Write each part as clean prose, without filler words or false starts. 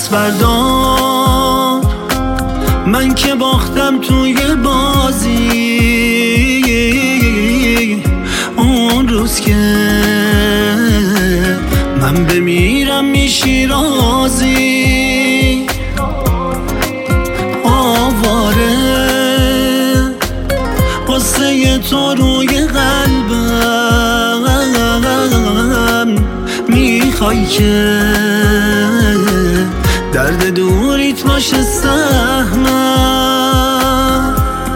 دست بردار، من که باختم توی بازی. اون روز که من بمیرم میشی راضی. آواره قصه تو روی قلبم، میخوای که درد دوریت باشه سهمم.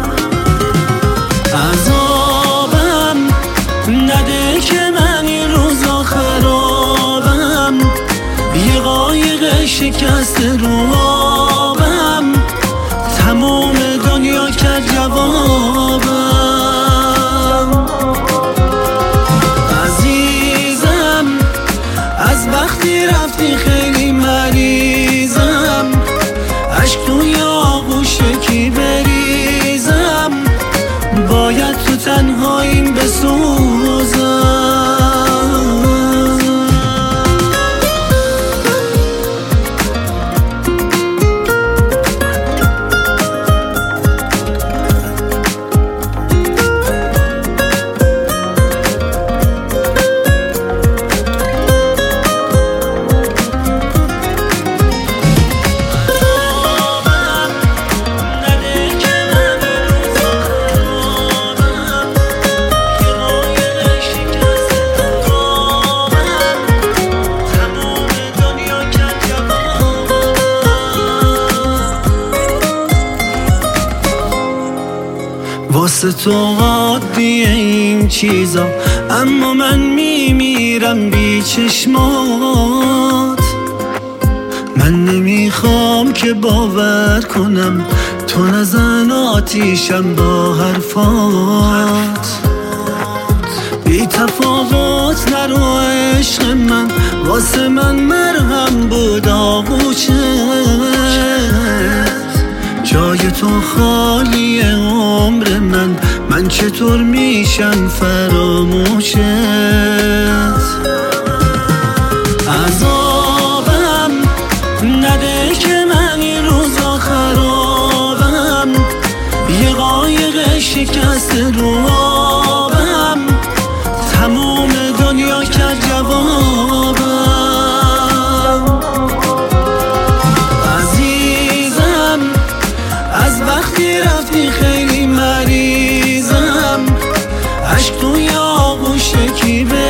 عذابم نده که من این روزا خرابم، یه قایق شکسته رو آبم، تموم دنیا کرد جوابم. عزیزم از وقتی رفتی خیلی مریضم، عشق توی آغوش کی بریزم، باید تو تنهاییم بسوزم. واسه تو عادیه این چیزا، اما من میمیرم بی چشمات. من نمیخوام که باور کنم تو نزن آتیشم با حرفات. بی تفاوت نرو عشق من، واسه من مرهم بود آغوشت. جای تو خالی عمر من چطور میشم فراموشت. عذابم نده که من این روزا خرابم، یه قایق شکسته رو آبم، تموم دنیا کرد جوابم. عزیزم از وقتی رفتی خیلی مریضم، عشق توی آغوش کی